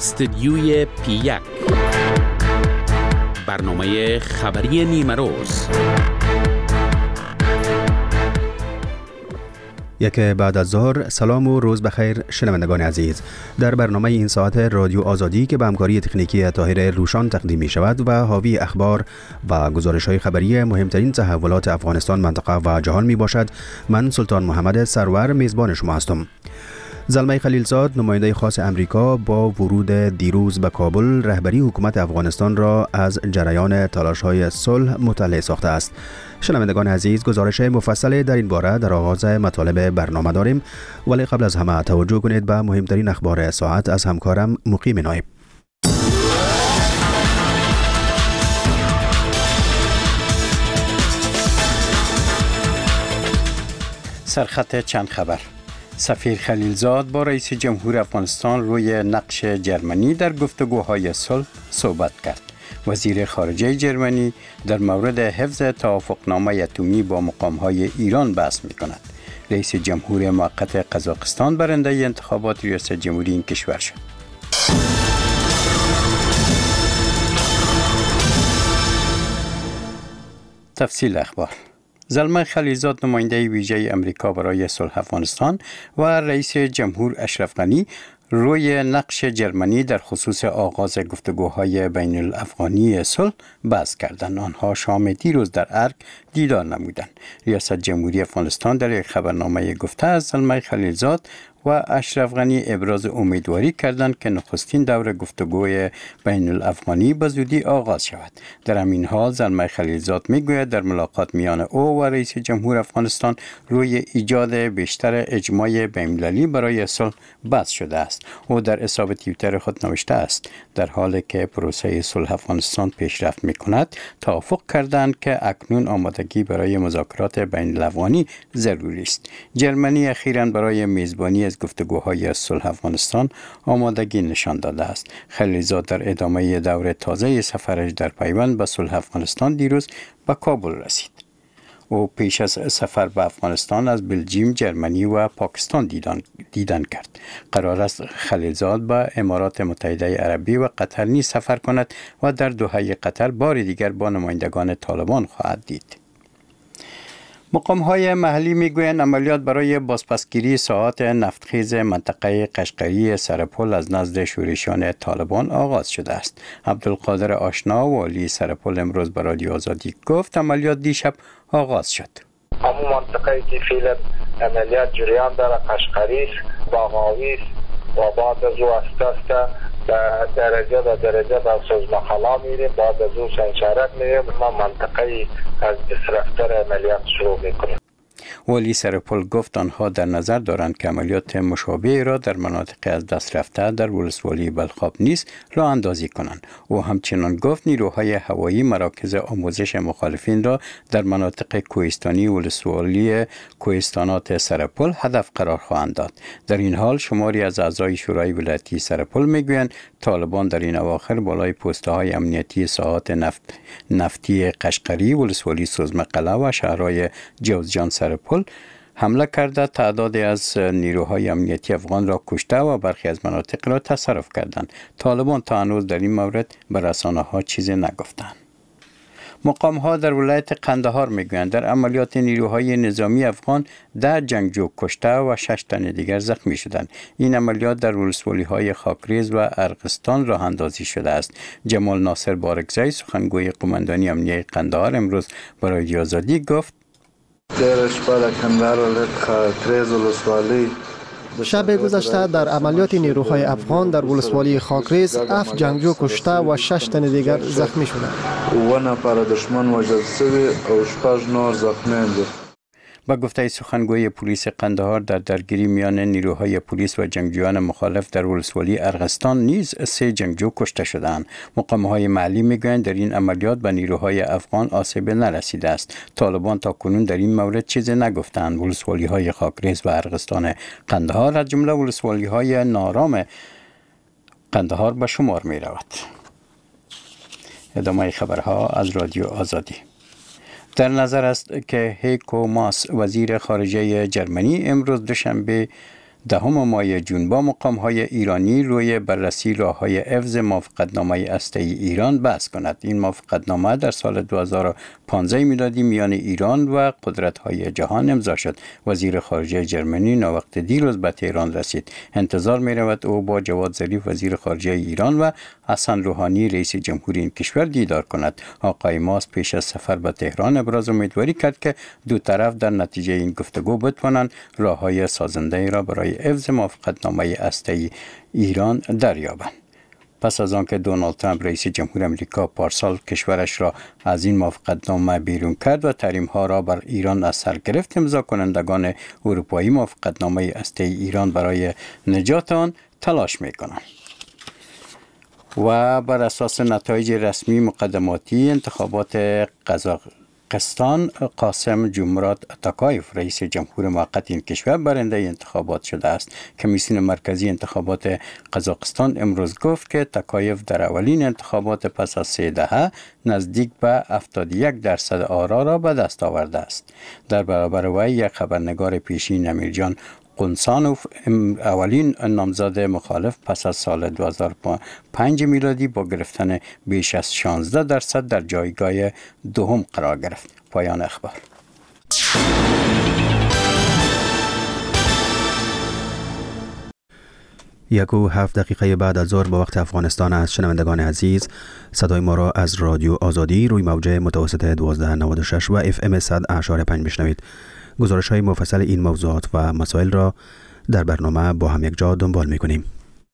استدیوی P1 برنامه خبری نیمه روز. یک بعد از ظهر. سلام و روز بخیر شنوندگان عزیز. در برنامه این ساعت رادیو آزادی که به همکاری تکنیکی طاهر روشان تقدیم می شود و حاوی اخبار و گزارش های خبری مهمترین تحولات افغانستان، منطقه و جهان می باشد، من سلطان محمد سرور میزبان شما هستم. زلمه خلیلزاد، نماینده خاص امریکا، با ورود دیروز به کابل رهبری حکومت افغانستان را از جریان تلاش‌های صلح مطلع ساخته است. شنوندگان عزیز، گزارش مفصل در این باره در آغاز مطالب برنامه داریم، ولی قبل از همه توجه کنید به مهمترین اخبار ساعت از همکارم مقیم نایب. سرخط چند خبر. سفیر خلیلزاد با رئیس جمهور افغانستان روی نقش جرمنی در گفتگوهای صلح صحبت کرد. وزیر خارجه جرمنی در مورد حفظ توافقنامه اتمی با مقامهای ایران بحث می کند. رئیس جمهور موقت قزاقستان برنده انتخابات ریاست جمهوری این کشور شد. تفصیل اخبار. زلمه خلیلزاد، نماینده ویژه امریکا برای صلح افغانستان، و رئیس جمهور اشرف غنی روی نقش جرمنی در خصوص آغاز گفتگوهای بین الافغانی صلح بحث کردند. آنها شام دیروز در ارگ دیدار نمودند. ریاست جمهوری افغانستان در یک خبرنامه گفته از زلمه خلیلزاد و اشرف غنی ابراز امیدواری کردند که نخستین دور گفتگوی بین الافغانی به زودی آغاز شود. در همین حال زلمه خلیلزاد میگوید در ملاقات میان او و رئیس جمهور افغانستان روی ایجاد بیشتر اجماع بین‌المللی برای صلح بحث شده است. او در حساب توییتر خود نوشته است در حالی که پروسه صلح افغانستان پیشرفت میکند، توافق کردند که اکنون آمادگی برای مذاکرات بین الافغانی ضروری است. جرمنی اخیراً برای میزبانی از گفتگوهای صلح افغانستان آمادگی نشان داده است. خلیلزاد در ادامه دور تازه سفرش در پیوند به صلح افغانستان دیروز به کابل رسید. او پیش از سفر به افغانستان از بلژیم، جرمنی و پاکستان دیدن کرد. قرار است خلیلزاد به امارات متحده عربی و قطر نیز سفر کند و در دوحه قطر بار دیگر با نمایندگان طالبان خواهد دید. مقام‌های محلی میگویند عملیات برای بازپسگیری ساحات نفتخیز منطقه قشقری سرپل از نزد شورشیان طالبان آغاز شده است. عبدالقادر آشنا، والی سرپل، امروز به رادیو آزادی گفت عملیات دیشب آغاز شد. همون منطقه که فعلا عملیات جریان داره قشقری، باغاوی و بعد از او است درجه به درجه به سوزمخلا میریم، بعد از او سنچارک میریم، ما منطقه از اسرفتر عملیات شروع میکنیم. والی سرپل گفت آنها در نظر دارند که عملیات مشابه را در مناطق از دست رفته در ولسوالی بلخاب نیز راه اندازی کنند. او همچنان گفت نیروهای هوایی مراکز آموزش مخالفین را در مناطق کوهستانی ولسوالی کوهستانات سرپل هدف قرار خواهند داد. در این حال شماری از اعضای شورای ولایتی سرپل میگویند طالبان در این اواخر بالای پست‌های امنیتی ساحات نفتی قشقری، ولسوالی سوزمقله و شهرهای جوزجان سرپل حمله کرده تعدادی از نیروهای امنیتی افغان را کشته و برخی از مناطق را تصرف کردند. طالبان تا هنوز در این مورد به رسانه‌ها چیزی نگفتند. مقام‌ها در ولایت قندهار میگویند در عملیات نیروهای نظامی افغان 10 جنگجو کشته و 6 تن دیگر زخمی شدند. این عملیات در ولسوالی‌های خاکریز و ارغستان راه اندازی شده است. جمال ناصر بارکزی، سخنگوی قماندانی امنیه قندهار، امروز برای رادیو آزادی گفت شب گذشته در عملیات نیروهای افغان در ولسوالی خاکریز 7 جنگجو کشته و 6 تن دیگر زخمی شدند. 9 نفر دشمن وژل شوی او 8 نور زخمی. با گفته سخنگوی پلیس قندهار در درگیری میان نیروهای پلیس و جنگجویان مخالف در ولسوالی ارغستان نیز 3 جنگجو کشته شدند. مقام‌های محلی میگویند در این عملیات به نیروهای افغان آسیب نرسیده است. طالبان تا کنون در این مورد چیزی نگفتند. ولسوالی‌های خاکریز و ارغستان قندهار از جمله ولسوالی‌های نارام قندهار به شمار می‌رود. ادامه خبرها از رادیو آزادی. در نظر است که هیکو ماس، وزیر خارجه جرمنی، امروز دوشنبه 10 ماه جون با مقام‌های ایرانی روی بررسی راه‌های حفظ موافقتنامه هسته‌ای ایران بحث کند. این موافقتنامه در سال 2015 میلادی میان ایران و قدرت‌های جهان امضا شد. وزیر خارجه جرمنی ناوقت دیروز به تهران رسید. انتظار می‌رود او با جواد ظریف وزیر خارجه ایران و حسن روحانی رئیس جمهوری این کشور دیدار کند. آقای ماس پیش از سفر به تهران ابراز امیدواری کرد که دو طرف در نتیجه این گفتگو بتوانند راه‌های سازنده را برای حفظ موافقتنامه هسته‌ای ایران دریابند. پس از آنکه دونالد ترامپ رئیس جمهور آمریکا پارسال کشورش را از این موافقتنامه بیرون کرد و تحریم‌ها را بر ایران از سر گرفت، امضا کنندگان اروپایی موافقتنامه هسته‌ای ایران برای نجات آن تلاش می‌کنند. و بر اساس نتایج رسمی مقدماتی انتخابات قزاقستان، قاسم جمهورات اتاکایف رئیس جمهور موقت این کشور برنده انتخابات شده است. کمیسیون مرکزی انتخابات قزاقستان امروز گفت که تاکایف در اولین انتخابات پس از 3 دهه نزدیک به 71% آرا را به دست آورده است. در برابر وی یک خبرنگار پیشین امیرجان قنصانوف اولین نامزد مخالف پس از سال 2005 میلادی با گرفتن بیش از 16% در جایگاه دوم قرار گرفت. پایان اخبار. 1:07 بعد از ظهر با وقت افغانستان است. شنوندگان عزیز، صدای ما را از رادیو آزادی روی موج متوسط 1296 و FM 100.5 بشنوید. گزارش های مفصل این موضوعات و مسائل را در برنامه با هم یک جا دنبال می کنیم.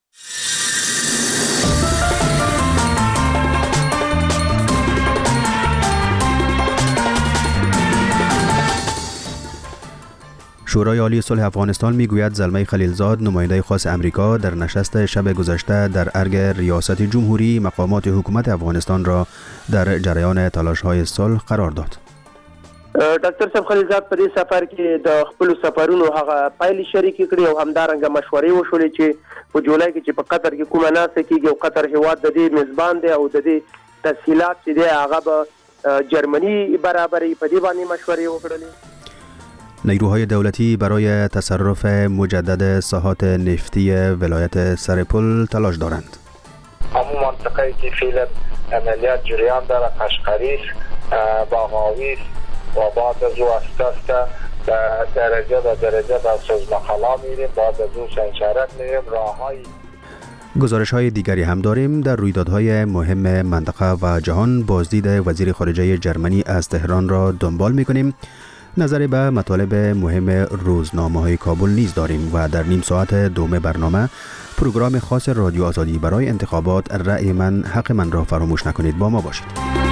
شورای عالی صلح افغانستان میگوید زلمه خلیلزاد نماینده خاص امریکا در نشست شب گذشته در ارگ ریاست جمهوری مقامات حکومت افغانستان را در جریان تلاش‌های صلح قرار داد. ډاکټر صاحب خلیلزاد په دې سفر کې د خپل سفرونو هغه پایلې شریکې کړې او همدارنګه مشورې وشولې چې په جولای کې چې په قطر کې کومه ناسته کېږي او قطر هېواد د دې میزبان دی او د دې تسهیلات چې دی هغه به جرمني برابرې په دې باندې مشورې وکړلې. نیروهای دولتی برای تصرف مجدد ساحات نفتی ولایت سرپل تلاش دارند. همون منطقه‌ای که فعلا عملیات جریان داره قشقری است، باغاوی است و بعد از او است درجه به درجه به سوزمخلا میریم، بعد از او سنچرک میریم راههای. گزارش های دیگری هم داریم. در رویدادهای مهم منطقه و جهان بازدید وزیر خارجه جرمنی از تهران را دنبال میکنیم. نظر به مطالب مهم روزنامه‌های کابل نیز داریم و در نیم ساعت دوم برنامه پروگرام خاص رادیو آزادی برای انتخابات رأی من حق من را فراموش نکنید. با ما باشید.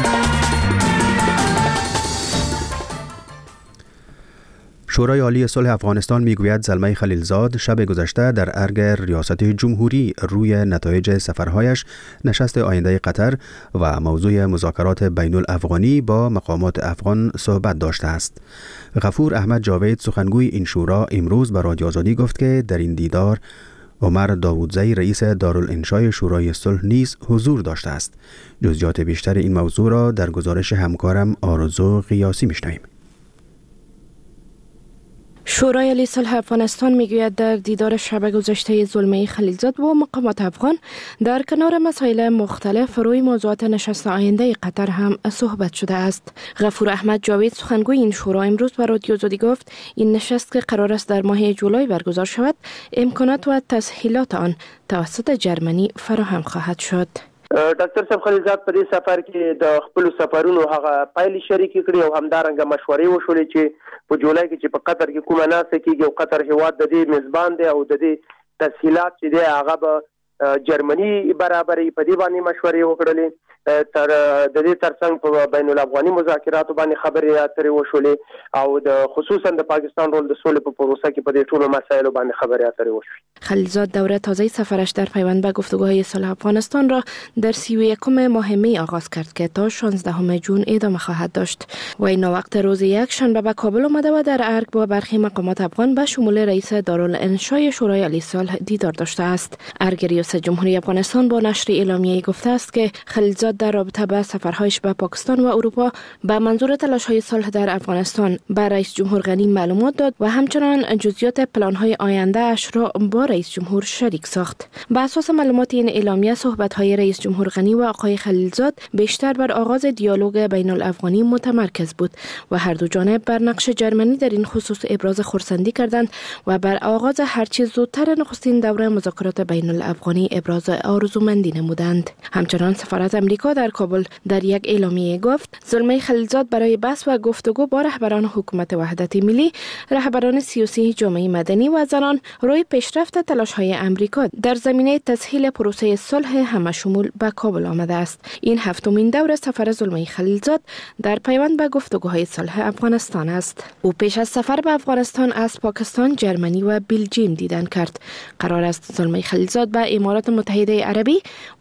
شورای عالی صلح افغانستان میگوید زلمه خلیلزاد شب گذشته در ارگ ریاست جمهوری روی نتایج سفرهایش نشست آینده قطر و موضوع مذاکرات بین الافغانی با مقامات افغان صحبت داشته است. غفور احمد جاوید سخنگوی این شورا امروز به رادیو آزادی گفت که در این دیدار عمر داوودزی رئیس دارالانشای شورای صلح نیز حضور داشته است. جزئیات بیشتر این موضوع را در گزارش همکارم آرزو قیاسی میشنویم. شورای عالی صلح افغانستان میگوید در دیدار شب گذشته زلمه خلیلزاد با مقامات افغان در کنار مسائل مختلف روی موضوعات نشست آینده قطر هم صحبت شده است. غفور احمد جاوید سخنگوی این شورا امروز به رادیو آزادی گفت این نشست که قرار است در ماه جولای برگزار شود امکانات و تسهیلات آن توسط جرمنی فراهم خواهد شد. ډاکټر صاحب خلیلزاد په دې سفر کې د خپل سفرونو هغه پایلې شریکې کړې او همدارنګه مشورې وشولې چې په جولای کې چې په قطر کې کومه ناسته کېږي او قطر هېواد د دې میزبان دی او د دې تسهیلات چې دی هغه به جرمني برابرې په دې باندې مشورې وکړلې. تر د دې ترڅنګ په بین الافغاني مذاکراتو باندې خبرې اترې وشولې او د خصوصا د پاکستان رول د سولې په پروسه کې په دې ټولو مسایلو باندې خبرې اترې وشوې. خلیلزاد دوره تازه سفرش در پیوند به گفتگوهای صلح افغانستان را در 31 ماه می آغاز کرد که تا 16 جون ادامه خواهد داشت. و این وقت روز یک شنبه به کابل آمده و در ارگ با برخی مقامات افغان به شمول رئیس دارالانشای شورای عالی صلح دیدار داشته است. ارگ ریاست جمهوری افغانستان با نشر اعلامیه‌ای گفته است که خلیلزاد خلیلزاد در رابطه با سفرهایش به پاکستان و اروپا به منظور تلاش‌های صلح در افغانستان به رئیس جمهور غنی معلومات داد و همچنان جزئیات پلان‌های آینده اش را با رئیس جمهور شریک ساخت. بر اساس معلومات این اعلامیه، صحبت‌های رئیس جمهور غنی و آقای خلیلزاد بیشتر بر آغاز دیالوگ بین الافغانی متمرکز بود و هر دو جانب بر نقش جرمنی در این خصوص ابراز خرسندی کردند و بر آغاز هرچه زودتر نخستین دوره مذاکرات بین الافغانی ابراز آرزومندی نمودند. همچنان سفارت امریکا در کابل در یک اعلامیه گفت زلمه خلیلزاد برای بحث و گفتگو با رهبران حکومت وحدت ملی، رهبران سیاسی، جامعه مدنی و زنان روی پیشرفت تلاش‌های امریکا در زمینه تسهیل پروسه صلح همشمول به کابل آمده است. این هفتمین دور سفر زلمه خلیلزاد در پیوند به گفتگوهای صلح افغانستان است. او پیش از سفر به افغانستان از پاکستان، جرمنی و بلژیم دیدن کرد. قرار است زلمه خلیلزاد به امارات متحده عربی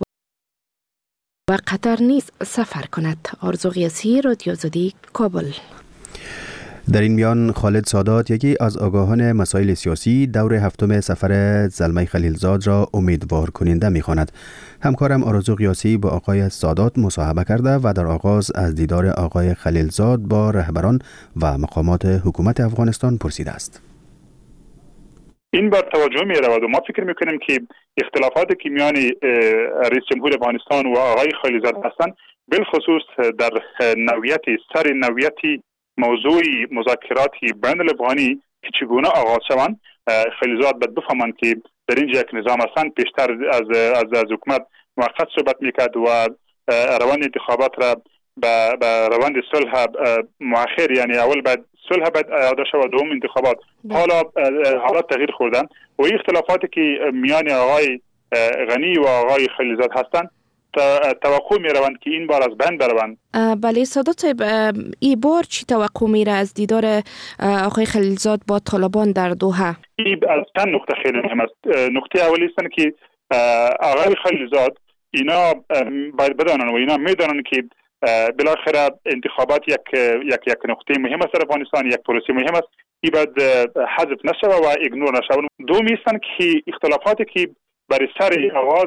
و قطر نیز سفر کند. آرزو قیاسی، رادیو آزادی، کابل. در این میان خالد سادات، یکی از آگاهان مسائل سیاسی، دور هفتم سفر زلمه خلیلزاد را امیدوار کننده می‌خواند. همکارم آرزو قیاسی با آقای سادات مصاحبه کرده و در آغاز از دیدار آقای خلیلزاد با رهبران و مقامات حکومت افغانستان پرسیده است. این بار توجه می رود و ما فکر میکنیم که اختلافاتی که میان رئیس جمهور افغانستان و آقای خلیلزاد هستند، بالخصوص در نوعیت موضوع مذاکرات بین الافغانی که چگونه آغاز شوند، خلیلزاد باید بفهمند که در اینجا یک نظام هستند. پیشتر از حکومت موقت صحبت میکرد و روند انتخابات را به روند صلح مؤخر، یعنی اول بعد صلح بعد اعاده شود، دوم انتخابات. حالا حالات تغییر خوردن و این اختلافاتی که میان آقای غنی و آقای خلیلزاد هستند توقع می روند که این بار از بین بروند. بله سادات صاحب، این بار چی توقع میره از دیدار آقای خلیلزاد با طالبان در دوحه؟ این از چند نکته خیلی مهم است. نکته اولی است که آقای خلیلزاد اینا باید بدانند و اینا میدانند که بالاخره انتخابات یک نقطه مهم است در افغانستان، یک پروسه مهم است. این باید حذف نشود و ایگنور نشود. دومی است که اختلافاتی که برای سر آغاز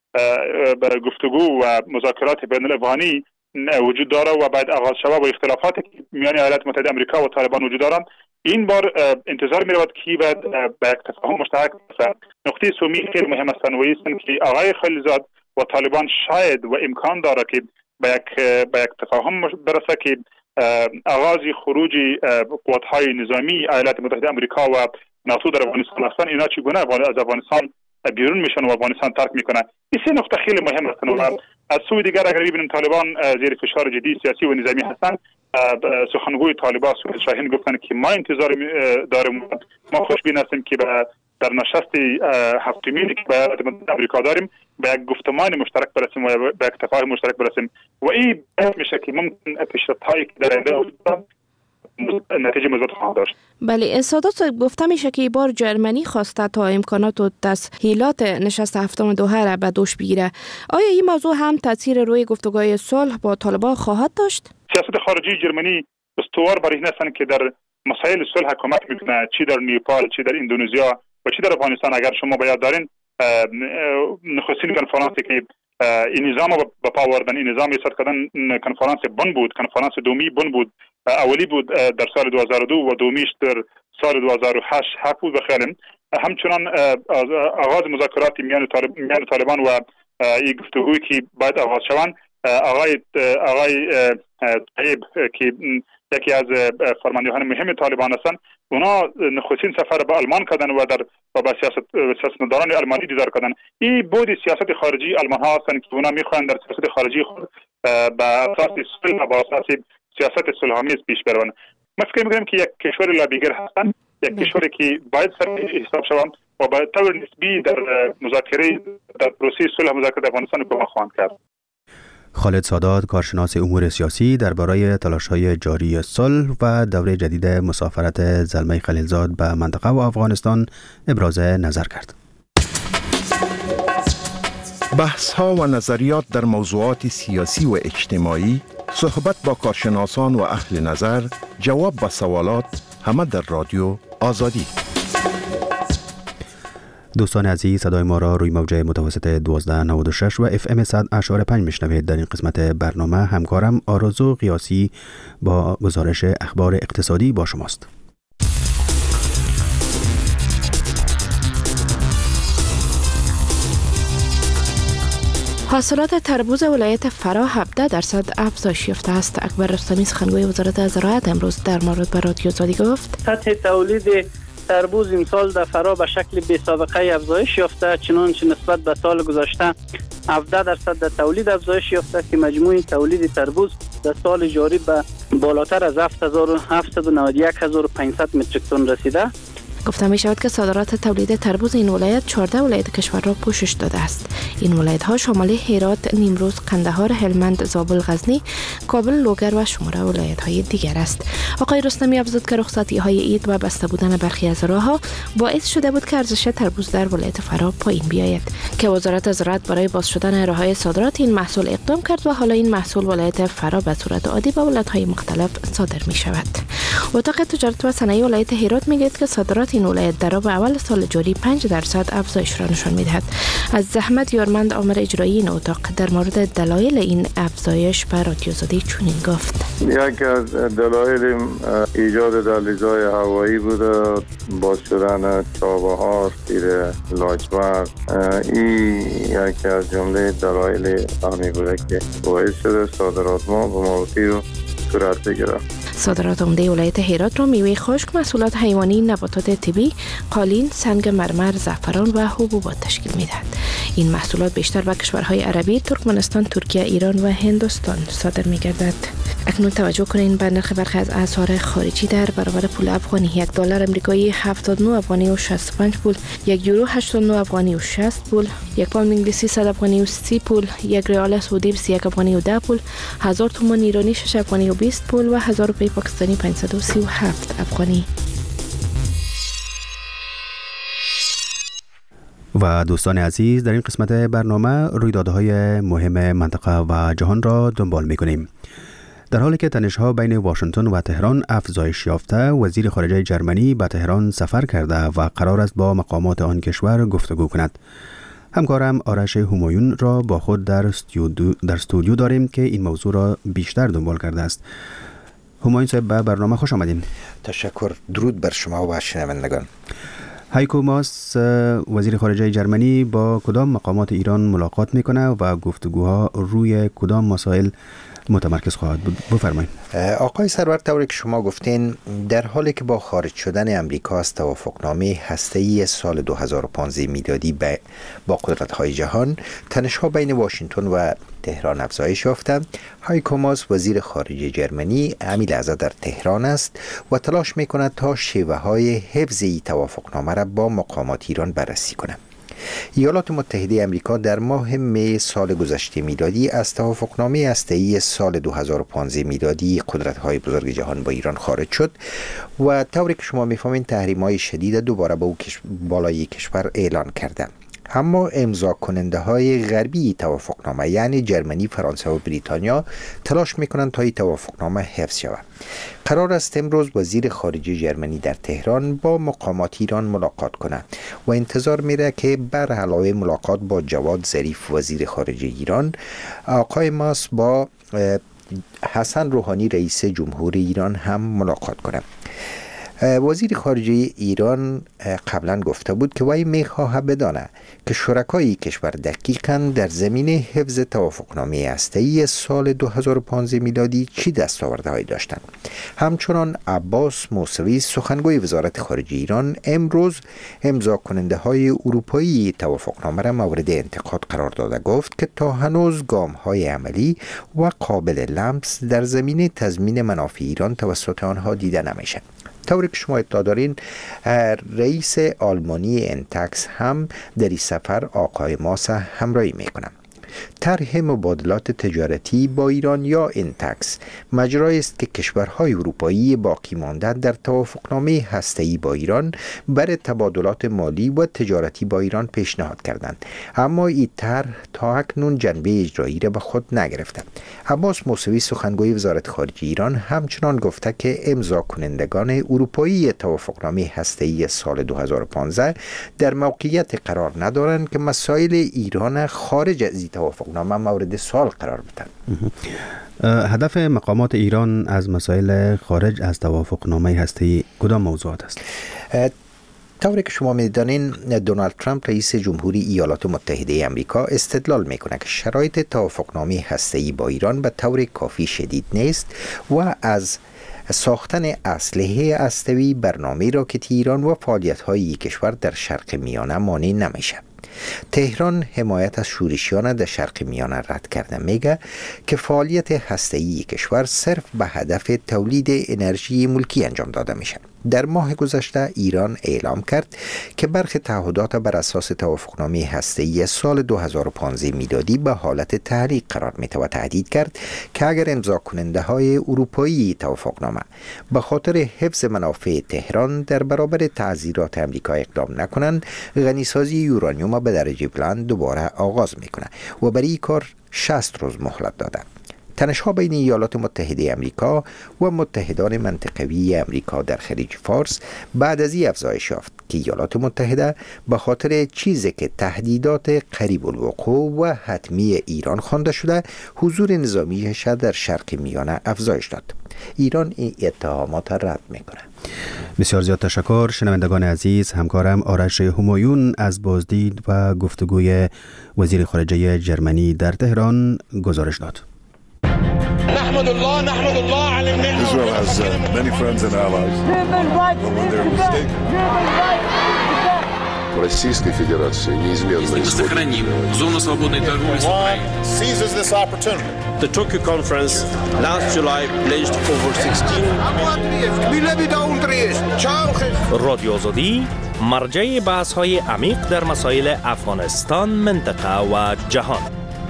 گفتگو و مذاکرات بین الافغانی وجود داره و بعد آغاز شود و اختلافاتی که میان ایالات متحده آمریکا و طالبان وجود دارند، این بار انتظار می رود که باید به یک تفاهم مشترک برسد. نقطه سومی خیلی مهم است و است که آقای خلیلزاد و طالبان شاید و امکان داره که به یک تفاهم برسه که آغاز خروج قوت‌های نظامی ایالات متحده آمریکا و ناتو در افغانستان هستند، اینا چگونه از افغانستان بیرون میشن و افغانستان ترک میکنن. این سه نقطه خیلی مهم است. از سوی دیگر اگر ببینیم طالبان زیر فشار جدی سیاسی و نظامی هستند. سخنگوی طالبان سهیل شاهین گفتن که ما انتظار داریم، ما خوشبین هستیم که در نشست هفتمین که به امریکا داریم به یک گفتمان مشترک برسیم و به یک تفاهم مشترک برسیم و این میشه که ممکن پیشرفت‌هایی که در آینده نتیجه مثبت خواهد داشت. بله سادات گفته میشه که این بار جرمنی خواسته تا امکانات و تسهیلات نشست هفتم دوحه را به دوش بگیره. آیا این موضوع هم تاثیر روی گفتگوهای صلح با طالبان خواهد داشت؟ سیاست خارجی جرمنی استوار برای این هستند که در مسائل صلح کمک میکنه، چی در نیپال، چی در اندونزیا و چی در افغانستان. اگر شما باید دارین نخستین کنفرانسی که این نظام با پا آوردن، این نظام ایجاد کردن، کنفرانس بن بود، کنفرانس دومی بن بود، اولی بود در سال 2002 و دومیش در سال 2008 حق بود بخیالم. همچنان آغاز مذاکرات میان طالبان و این گفتگویی که باید آغاز شوند، آقای طیب که یکی از فرماندهان مهم طالبان هستند، اونا نخستین سفر به آلمان کردن و با سیاستمداران آلمانی دیدار کردن. این بود سیاست خارجی آلمان ها هستند که اونا میخوان در سیاست خارجی خود به اساس صلح و با اساس سیاست صلح‌آمیز پیش بروند. ما فکر می‌کنیم که یک کشور لابیگر هستند، یک کشوری که باید سر حساب شوند و با طور نسبی در مذاکره در پروسه صلح مذاکرات افغانستان کمک خواهند کرد. خالد سادات، کارشناس امور سیاسی، درباره تلاش‌های جاری صلح و دوره جدید مسافرت زلمه خلیلزاد به منطقه و افغانستان ابراز نظر کرد. بحث‌ها و نظریات در موضوعات سیاسی و اجتماعی، صحبت با کارشناسان و اهل نظر، جواب به سوالات، همه در رادیو آزادی. دوستان عزیز، صدای ما را روی موج متوسط 1296 و FM 100.5 میشنوید. در این قسمت برنامه همکارم آرزو قیاسی با گزارش اخبار اقتصادی با شماست. حاصلات تربوز ولایت فرا 17% افزایش یافته است. اکبر رستمی سخنگوی وزارت زراعت امروز در مورد به رادیو آزادی گفت سطح تولید تربوز امسال در فرا به شکل بی سابقه افزایش یافته، چنانچه نسبت به سال گذشته 17% در تولید افزایش یافته که مجموع تولید تربوز در سال جاری به بالاتر از 7,791,500 متریک تن رسیده. گفته می شود که صادرات تولید تربوز این ولایت 14 ولایت کشور را پوشش داده است. این ولایت ها شامل هرات، نیمروز، قندهار، هلمند، زابل، غزنی، کابل، لوگر و شماره ولایت های دیگر است. آقای رستمی افزود که رخصتی های عید و بسته بودن برخی از راهها باعث شده بود که ارزش تربوز در ولایت فرا پایین بیاید، که وزارت زراعت برای باز شدن راههای صادرات این محصول اقدام کرد و حالا این محصول ولایت فرا به صورت عادی به ولایت های مختلف صادر می شود. اتاق تجارت و صنایع ولایت هرات میگوید که صادرات این ولایت در ربع اول سال جاری 5% افزایش را نشان میدهد. از زحمت یارمند آمر اجرایی این اتاق در مورد دلایل این افزایش به رادیو آزادی چنین گفت: یکی از دلایل ایجاد دهلیزهای هوایی بوده، باز شدن چابهار، تیر لاجورد. این یکی از جمله دلایل آنی بوده که باعث شده صادرات ما به موقعی رو صورت بگیره. صادرات عمده ولایت هرات را میوه خشک، محصولات حیوانی، نباتات طبی، قالین، سنگ مرمر، زعفران و حبوبات تشکیل میدهد. این محصولات بیشتر به کشورهای عربی، ترکمنستان، ترکیه، ایران و هندوستان صادر میگردد. اکنون توجه کنین به نرخ برخی از اسعار خارجی در برابر پول افغانی: $1 آمریکایی 79 افغانی و 65 پول، 1 یورو 89 افغانی و 60 پول، 1 پوند انگلیسی 100 افغانی و 30 پول، 1 ریال سعودی 21 افغانی و 10 پول، 1000 تومان ایرانی 6 افغانی و 20 پول و 1000 روپیه پاکستانی 537 افغانی. و دوستان عزیز، در این قسمت برنامه رویدادهای مهم منطقه و جهان را دنبال می‌کنیم. در حالی که تنش‌ها بین واشنگتن و تهران افزایش یافته، وزیر خارجه جرمنی به تهران سفر کرده و قرار است با مقامات آن کشور گفتگو کند. همکارم آرش همایون را با خود در استودیو داریم که این موضوع را بیشتر دنبال کرده است. همایون صاحب، به برنامه خوش آمدین. تشکر. درود بر شما و شنوندگان. هایکو ماس، وزیر خارجه جرمنی، با کدام مقامات ایران ملاقات میکنه و گفتگوها روی کدام مسائل متمرکز خواهد بود؟ بفرمایید. آقای سرور، طوری که شما گفتین، در حالی که با خارج شدن امریکا از توافقنامه هسته‌ای سال 2015 میلادی با قدرت‌های جهان، تنش‌ها بین واشنگتن و تهران افزایش یافته. هایکو ماس، وزیر خارجه جرمنی، همین لحظه در تهران است و تلاش میکند تا شیوه‌های حفظ این توافقنامه را با مقامات ایران بررسی کند. ایالات متحده آمریکا در ماه می سال گذشته میلادی از توافقنامه هسته‌ای سال 2015 میلادی قدرت‌های بزرگ جهان با ایران خارج شد و طوری که شما می‌فهمین تحریم‌های شدید دوباره به بالای کشور اعلان کرده. اما امضا کننده های غربی توافقنامه یعنی جرمنی، فرانسه و بریتانیا تلاش میکنند تا این توافقنامه حفظ شود. قرار است امروز وزیر خارجه جرمنی در تهران با مقامات ایران ملاقات کنند و انتظار میره که بر علاوه ملاقات با جواد ظریف وزیر خارجه ایران، آقای ماس با حسن روحانی رئیس جمهوری ایران هم ملاقات کنند. وزیر خارجه ایران قبلا گفته بود که وی میخواهد بداند که شرکای کشور دقیقاً در زمینه حفظ توافقنامه هسته‌ای سال 2015 میلادی چی دستاوردهایی داشتند. همچنان عباس موسوی، سخنگوی وزارت خارجه ایران، امروز امضا کننده های اروپایی توافقنامه را مورد انتقاد قرار داده، گفت که تا هنوز گام های عملی و قابل لمس در زمینه تضمین منافع ایران توسط آنها دیده نمیشه. طوری که شما اطلاع دارین، رئیس آلمانی انتکس هم در این سفر آقای ماس همراهی میکنم. طرح مبادلات تجارتی با ایران یا اینتکس مجرایی است که کشورهای اروپایی باقی مانده در توافقنامه هسته‌ای با ایران برای تبادلات مالی و تجارتی با ایران پیشنهاد کردند، اما این طرح تا اکنون جنبه اجرایی را به خود نگرفته. عباس موسوی سخنگوی وزارت خارجه ایران همچنان گفته که امضا کنندگان اروپایی توافقنامه هسته‌ای سال 2015 در موقعیت قرار ندارند که مسائل ایران خارج از این توافقنامه مورد سوال قرار بدهند. هدف مقامات ایران از مسائل خارج از توافقنامه هسته‌ای کدام موضوعات است؟ طوری که شما می‌دانید دونالد ترامپ رئیس جمهوری ایالات متحده آمریکا استدلال میکنه که شرایط توافقنامه هسته‌ای با ایران به طور کافی شدید نیست و از ساختن اسلحه هسته‌ای برنامه راکتی ایران و فعالیت‌های کشور در شرق میانه مانع نمیشه. تهران حمایت از شورشیان در شرق میانه رد کرده، میگه که فعالیت هسته‌ای کشور صرف به هدف تولید انرژی ملکی انجام داده میشه. در ماه گذشته ایران اعلام کرد که برخی تعهدات بر اساس توافقنامه هسته‌ای سال 2015 میلادی به حالت تعلیق قرار میده و تهدید کرد که اگر امضا کننده های اروپایی توافقنامه به خاطر حفظ منافع تهران در برابر تعزیرات آمریکا اقدام نکنند، غنیسازی یورانیوم به درجه بلند دوباره آغاز میکنه و برای این کار 60 روز مهلت داده. تنش‌ها بین ایالات متحده آمریکا و متحدان منطقوی آمریکا در خلیج فارس بعد از این افزایش یافت که ایالات متحده به خاطر چیزی که تهدیدات قریب الوقوع و حتمی ایران خوانده شده حضور نظامیش در شرق میانه افزایش داد. ایران این اتهامات رد میکنه. بسیار زیاد تشکر. شنوندگان عزیز، همکارم آرش همایون از بازدید و گفتگوی وزیر خارجه جرمنی در تهران گزارش داد. Israel has many friends and allies. But when they're mistaken. Российской Федерации неизменно сохраним зону свободной торговли с Украиной. Seizes this opportunity. The Tokyo conference last July pledged over 16 رادیو آزادی مرجع بحث‌های عمیق در مسائل افغانستان، منطقه و جهان.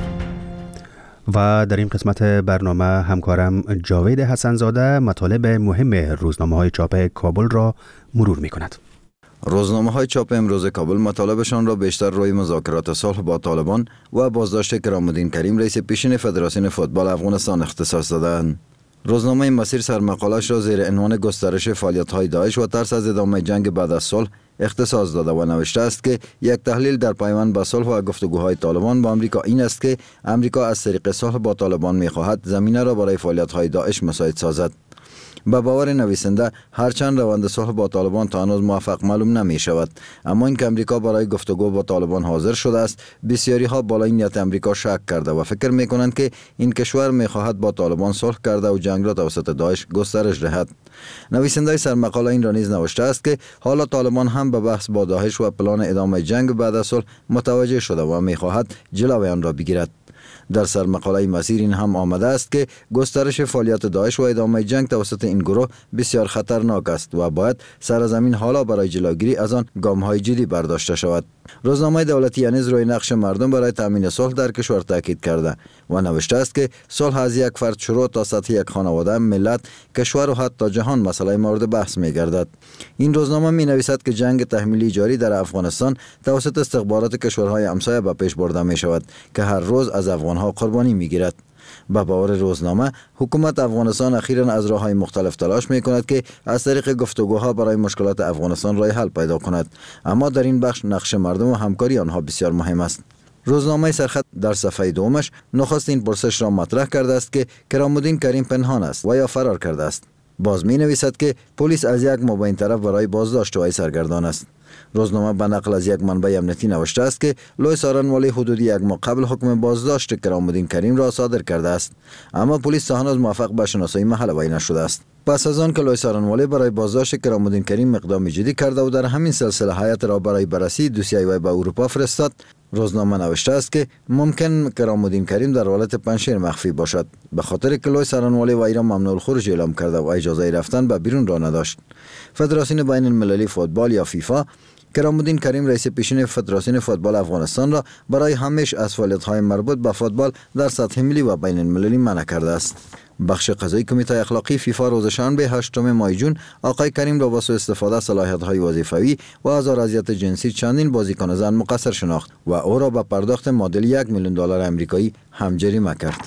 و در این قسمت برنامه همکارم جاوید حسنزاده مطالب مهم روزنامه‌های چاپ کابل را مرور می‌کند. روزنامه‌های چاپ امروز کابل مطالبشان را بیشتر روی مذاکرات صلح با طالبان و بازداشت کرامالدین کریم رئیس پیشین فدراسیون فوتبال افغانستان اختصاص دادند. روزنامه مسیر سرمقالش را زیر عنوان گسترش فعالیت‌های داعش و ترس از ادامه جنگ بعد از صلح اختصاص داده و نوشته است که یک تحلیل در پیوند به صلح و گفتگوهای طالبان با آمریکا این است که آمریکا از طریق صلح با طالبان می‌خواهد زمینه را برای فعالیت‌های داعش مساعد سازد. به باور نویسنده هرچند روند صلح با طالبان تا هنوز موفق معلوم نمی شود، اما اینکه آمریکا برای گفتگو با طالبان حاضر شده است، بسیاری ها بالای نیت آمریکا شک کرده و فکر می کنند که این کشور می خواهد با طالبان صلح کرده و جنگ را توسط داعش گسترش دهد. نویسنده سرمقاله این را نیز نوشته است که حالا طالبان هم به بحث با داعش و پلان ادامه جنگ بعد از صلح متوجه شده و می خواهد جلوی آن را بگیرد. در سرمقاله مسیر این هم آمده است که گسترش فعالیت داعش و ادامه جنگ توسط این گروه بسیار خطرناک است و باید سرزمین حالا برای جلوگیری از آن گام‌های جدی برداشته شود. روزنامه دولتی نیز روی نقش مردم برای تامین صلح در کشور تاکید کرده و نوشته است که صلح از یک فرد شروع تا سطح یک خانواده، ملت، کشور و حتی جهان مسئله مورد بحث می گردد. این روزنامه می نویسد که جنگ تحمیلی جاری در افغانستان توسط استخبارات کشورهای همسایه به پیش برده می شود که هر روز از افغانها قربانی می گیرد. به باور روزنامه حکومت افغانستان اخیراً از راه‌های مختلف تلاش می‌کند که از طریق گفتگوها برای مشکلات افغانستان راه حل پیدا کند، اما در این بخش نقش مردم و همکاری آنها بسیار مهم است. روزنامه سرخط در صفحه دومش نخست این پرسش را مطرح کرده است که کرامالدین کریم پنهان است و یا فرار کرده است. باز می نویسد که پلیس از یک مبین طرف برای بازداشت وی سرگردان است. روزنامه به نقل از یک منبع امنیتی نوشته است که لوی سارنوالی حدود یک ماه قبل حکم بازداشت کرامالدین کریم را صادر کرده است، اما پلیس تا هنوز موفق به شناسایی محل وی نشده است. پس از آن که لوی سارنوالی برای بازداشت کرامالدین کریم اقدام جدی کرده و در همین سلسله هیئت را برای بررسی دوسیه وی به اروپا فرستاد، روزنامه نوشته است که ممکن کرامالدین کریم در حالت پنشیر مخفی باشد، به خاطر که لوی سارنوالی وی را ممنوع الخروج اعلام کرده و اجازه رفتن به بیرون را نداشت. فدراسیون بین المللی فوتبال یا فیفا کرام‌الدین کریم رئیس پیشین فدراسیون فوتبال افغانستان را برای همیشه از فعالیت‌های مربوط به فوتبال در سطح ملی و بین المللی منع کرده است. بخش قضایی کمیته اخلاقی فیفا روز شنبه 8 ماه جون آقای کریم را با سوء استفاده صلاحیت‌های وظیفوی و آزار اذیت جنسی چندین بازیکن زن مقصر شناخت و او را به پرداخت معادل $1 میلیون آمریکایی هم جریمه کرد.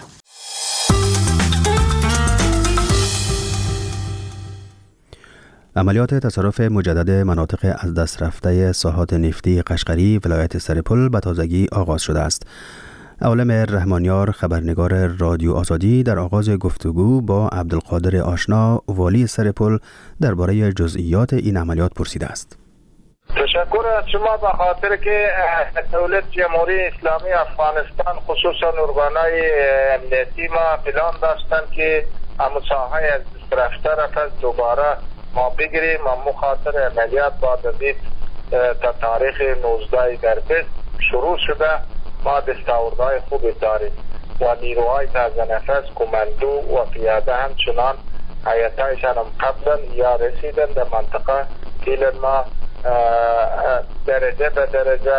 عملیات تصرف مجدد مناطق از دست رفته ساحات نفتی قشقری ولایت سرپل به تازگی آغاز شده است. عالم رحمانیار خبرنگار رادیو آزادی در آغاز گفتگو با عبدالقادر آشنا والی سرپل درباره جزئیات این عملیات پرسیده است. تشکر از شما به خاطر که دولت جمهوری اسلامی افغانستان خصوصا ارگانهای امنیتی ما پلان داشتن که ساحه از دست رفته را دوباره ما بگیریم و مخاطر عملیات بعد از تا تاریخ 19 در شروع شده. ما دستاوردهای خوبی داریم و نیروهای تازه نفس کماندو و پیاده همچنان حیاتایشان هم قبلا یا رسیدن در منطقه فعلا ما درجه به درجه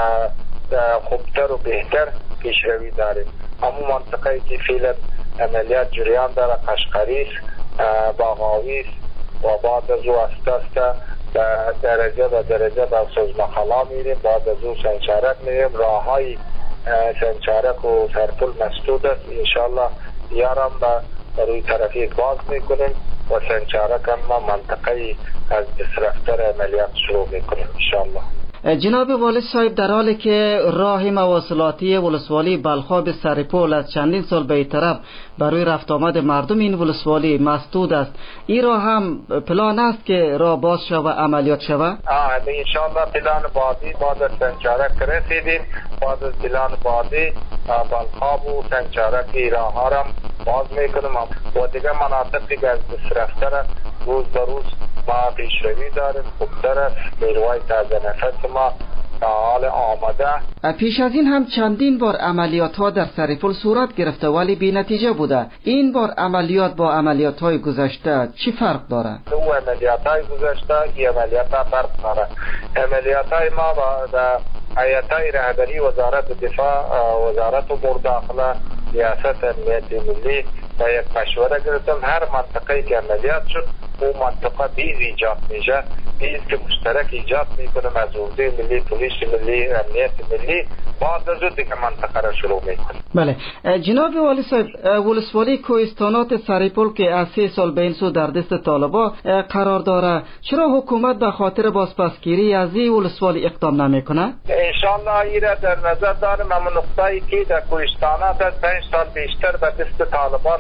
خوبتر و بهتر پیشروی داریم. همون منطقه که فعلا عملیات جریان داره قشقریس، باغاویس و بعد از او است درجه به درجه به سوزمخلا میریم، بعد از او سنچارک میریم. راه های سنچارک و سرپل مسدود است. انشالله یارم به روی طرفی باز میکنیم و سنچارک هم ما منطقه از دسترفتر عملیات شروع میکنیم انشالله. جناب والی صاحب، در حالی که راه مواصلاتی ولسوالی بلخاب سرپل از چندین سال به این طرف برای رفت آمد مردم این ولسوالی مسدود است، این راه هم پلان است که راه باز شود و عملیات شود؟ انشاءالله پلان بعدی بعد از سنچارک رسیدیم، بعد از پلان بعدی بلخاب و سنچارک راه ها را باز میکنیم و دیگه مناطقی که از دست رفته روز به روز ما پیشروی داریم. خوبتر است. نیروهای تازه نفس ما حال آماده. پیش از این هم چندین بار عملیات ها در سرپل صورت گرفته ولی بی نتیجه بوده. این بار عملیات با عملیات های گذشته چی فرق داره؟ او عملیات های گذشته این عملیات ها فرق داره. عملیات های ما با هیئت های رهبری وزارت دفاع، وزارت امور داخله، ریاست امنیت ملی و یک مشوره گرفتم. هر منطقه‌ای که عملیات شد اون منطقه بیز ایجاد میشه، بیز که مشترک ایجاد میکنم از حوزه ملی، پلیس ملی، امنیت ملی، بعد از اون دیگه منطقه را شروع میکنیم. بله جناب والی صاحب، ولسوالی کوهستانات سرپل که از 3 سال به این سو در دست طالبا قرار داره، چرا حکومت به خاطر بازپسگیری از این ولسوالی اقدام نمیکنه؟ انشالله این را در نظر دارم. اما نقطه‌ای که در کوهستانات از 5 سال بیشتر به دست طالبان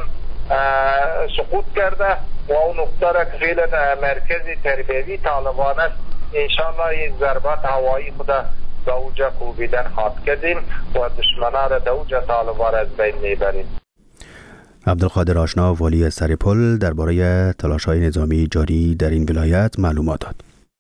سقوط کرده و اون نقطه را که فعلا مرکزی تربیوی طالبان است، انشالله این ضربات هوایی خود به اوجا کوبیدن خواهد کردیم و دشمنان را در اوجا طالبان از بین میبریم. عبدالقادر آشنا والی سرپل درباره تلاش‌های نظامی جاری در این ولایت معلومات داد.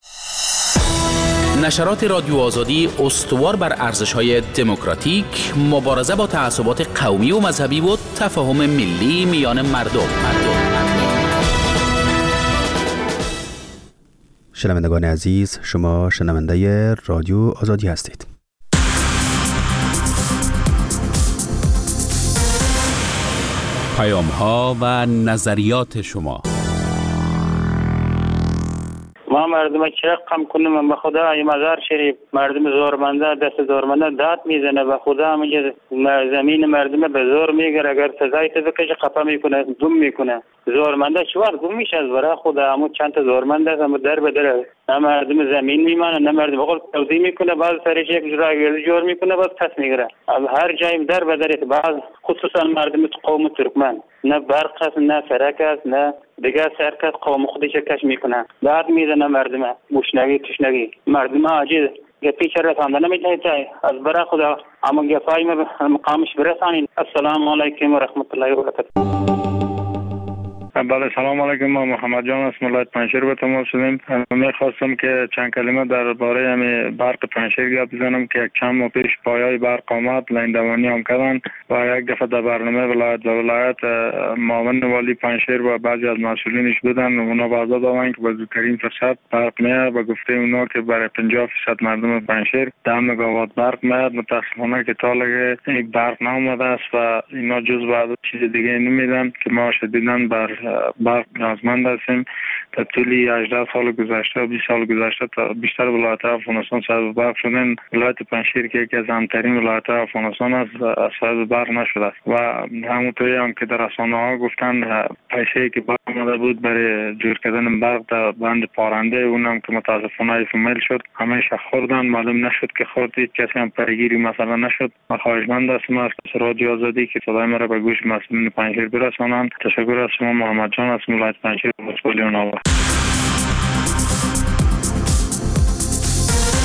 نشرات رادیو آزادی استوار بر ارزش‌های دموکراتیک، مبارزه با تعصبات قومی و مذهبی و تفاهم ملی میان مردم. شنوندگان عزیز، شما شنونده رادیو آزادی هستید. پیام‌ها و نظریات شما. ما مردم چه رقم کنیم؟ به خدا این مزار شریف مردم زورمنده دست زورمنده داد میزنه، به خدا میگه زمین مردم به زور میگیره، اگر سزای تو بکشه خفه میکنه، دم میکنه. زورمنده چوار دم میشه از برای خدا. همون چند تا زورمنده هم در به در نه مردم زمین میمانه نه مردم بقول توزیع میکنه، بعض سرش یک جورایی جور میکنه بعد پس میگیره. هر جایی در به در، بعض خصوصا مردم قوم ترکمن نه برق است نه سرک است نه دیگه سرکت قوم خودش کش میکنه، بعد میزنه مردم گشنگی تشنگی مردم عاجز گپی چه رساندن نمیتونه از برای خدا. اما گپای مقامش برسانین. السلام علیکم و رحمت الله و برکاته. بله سلام علیکم. ما محمد جان از ولایت پنجشیر به تماس شدیم. میخواستم که چند کلمه درباره همین برق پنجشیر گپ بزنم که یک چند ماه پیش پایه‌ی برق آمد، لاین هم کردن و یک دفعه در برنامه ولایت معاون والی پنجشیر و بعضی از مسئولینش بودن. اونا وعده دادن که به زودترین فرصت برق میاد و گفته اونا که برای 50% مردم پنجشیر 10 مگاوات برق میاد. متاسفانه که تا لگه این برق نامده است و اینا جز بعد چیز دیگه نمیدن که ما شدیداً بر برق نیازمند هستیم. در طول 18 سال گذشته و 20 سال گذشته تا بیشتر ولایت افغانستان صاحب برق شدن. ولایت پنجشیر که یکی از امن‌ترین ولایت افغانستان است صاحب برق نشده است و همونطوری هم که در رسانه‌ها گفتن پیسه‌ای که برق آمده بود برای جور کردن برق در بند پارنده اونم که متاسفانه فیمیل شد، همیشه خوردن، معلوم نشد که خورد، هیچ کسی هم پیگیری مثلا نشد. ما خواهشمند هستیم از رادیو آزادی که صدای ما را به گوش مسئولین پنجشیر برسانند. تشکر از شما محمد جان از ولایت پنجشیر. مسئولین آوا.